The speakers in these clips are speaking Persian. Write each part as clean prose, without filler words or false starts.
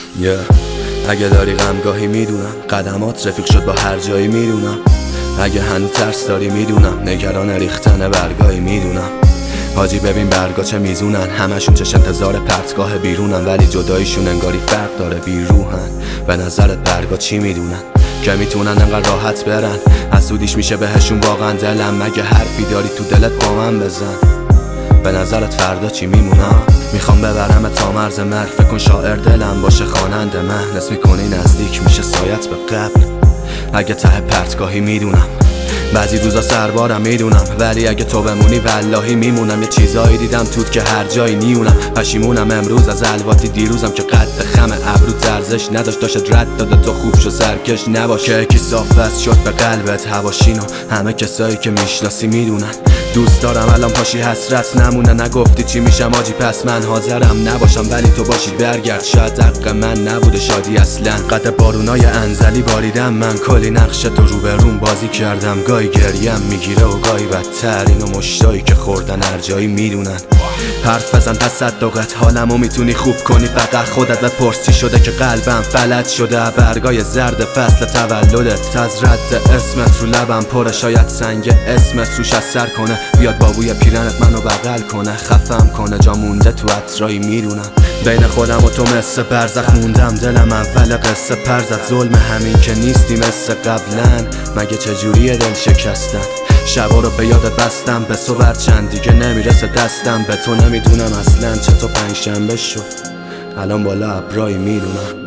اگه داری غمگاهی میدونم، قدمات رفیق شد با هر جایی میدونم. اگه هنوز ترس داری میدونم، نگران ریختن برگاهی میدونم. حاجی ببین برگا چه میزونن، همشون چش انتظار پرتگاه بیرونن، ولی جداییشون انگاری فرق داره بیروحن. به نظرت برگا چی میدونن که میتونن انقدر راحت برن؟ حسودیش میشه بهشون واقعا دلم. مگه حرفی داری تو دلت با من بزن؟ به نظرت فردا چی میمونم؟ میخوام ببرم تا مرز مرگ، فکر کن شاعر دلم باشه خواننده من. حس میکنی نزدیک میشه سایت به قبل. اگه ته پرتگاهی میدونم، بعضی روزا سربارم میدونم، ولی اگه تو بمونی والله میمونم. یه چیزایی دیدم توت که هر جایی نیونم. پشیمونم امروز از الواتی دیروزم که قد خم ابرو ارزش نداشت. داشت رد داده تو خوب شو سرکش نباش که یکی صاف شد به قلبت هواشینو. همه کسایی که میشناسی میدونن دوست دارم الان پاشی حسرت نمونه. نگفتی چی میشم آجی پس من حاضرم نباشم، ولی تو باشی برگرد. شاید حق من نبوده شادی اصلا. قد بارونای انزلی باریدم من، کلی نقش تو روبروم بازی کردم. گاهی گریم میگیره و گاهی بدتر، اینو مشتایی که خوردن هر جایی میدونن. حرف بزن تصدقت حالمو میتونی خوب کنی، فقط خودت بپرس چی شده که قلبم فلج شده. برگای زرد فصل تولدت از رد اسمت رو لبم پره، شاید سنگ اسمت روش اثر کنه. بیاد بابوی پیرنت منو بغل کنه، خفم کنه. جا مونده تو عطرایی میدونم، بین خودم و تو مثل برزخ موندم. دلم اول قصه پرزد، ظلم همین که نیستی مثل قبلن. مگه چجوریه دل شکستن؟ شبا رو به یادت بستم، به صبح چند دیگه نمیرسه دستم. به تو نمیدونم اصلا چطور پنجشنبه شد، الان بالا ابرایی میدونم.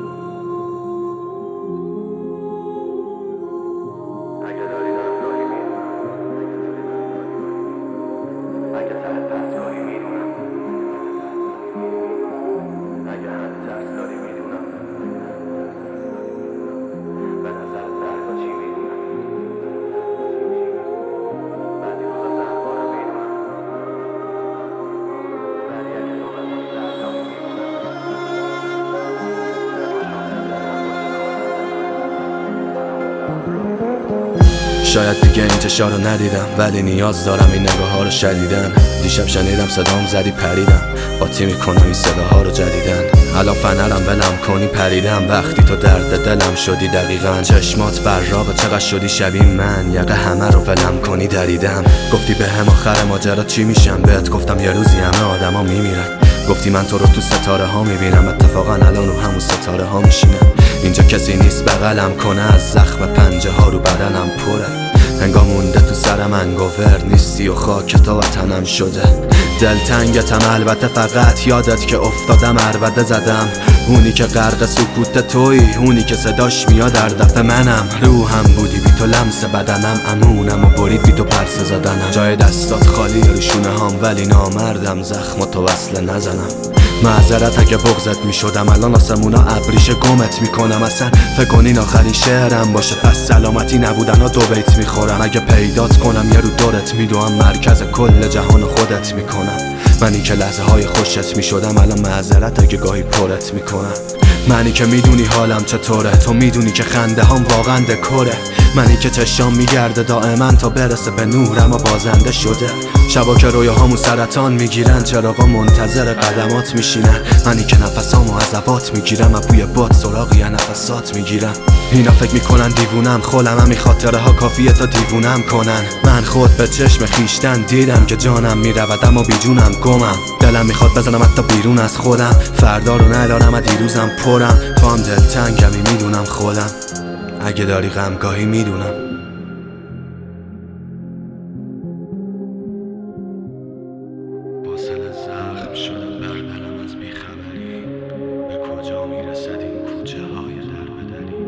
شاید دیگه این چشا رو ندیدم، ولی نیاز دارم این نگاه ها رو شدیدن. دیشب شنیدم صدام زدی پریدم، قاطی میکنم این صداها رو جدیدن. الان فنرم ولم کنی پریدم، وقتی تو درد دلم شدی دقیقا. چشمات براقه چقدر شدی شبیه من، یقه همه رو ولم کنی دریدم. گفتی به هم آخر ماجرا چی میشم، بهت گفتم یه روزی همه آدما میمیرن. گفتی من تو رو تو ستاره ها میبینم، اتفاقا الان رو همون ستاره ها میشینم. اینجا کسی نیست بغلم کنه، از زخم پنجه ها رو بدنم پره. انگار مونده تو سرم انگوور نیستی و خاک تا وطنم شده. دلتنگتم البته، فقط یادت که افتادم عربده زدم. اونی که غرق سکوت تویی، اونی که صداش میاد در دفع منم. روحم بودی بی تو لمس بدنم، امونم و برید بی تو پرسه زدنم. جای دستات خالی رو شونه هام، ولی نامردم زخم تو وصله نزنم. معذرت اگه بغضت میشدم، الان آسمونا ابریشه گمت میکنم. اصلا فکر کنین آخرین شعرم باشه، پس سلامتی نبودن ها 2 بیت میخورم. اگه پیدات کنم یه رو دورت میدوم، مرکز کل جهان خودت میکنم. منی که لحظه های خوشت میشدم، الان معذرت اگه گاهی پرت میکنم. منی که میدونی حالم چطوره، تو میدونی که خنده هام واقعا دکوره. منی که چشام میگرده دائما تا برسه به نور، اما بازنده شده. شبا که رویاهامو سرطان میگیرن، چراغا منتظر قدمات میشینن. منی که نفسامو عذابات میگیرم، از بوی باد سراغی نفسات میگیرم. اینا فکر میکنن دیوونم، خولم همین خاطره ها کافیه تا دیوونم کنن. من خود به چشم خیشتن دیدم که جانم میرود اما بیجونم گمم. دلم میخواد بزنم حتی بیرون از خودم، فردا رو ندارم از دیروزم پرم. تو هم دلتنگمی میدونم خودم، اگه داری غمگاهی میدونم. واصل زخم شده بر دلم از بیخبری، به کجا میرسد این کوچه های در بدری؟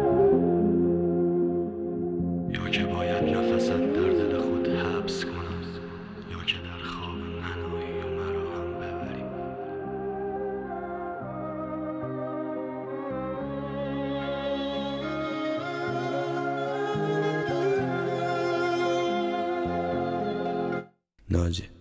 یا که باید نفست در دل خود حبس کنم، یا که در خواب منایی و مرا هم ببری. ناجی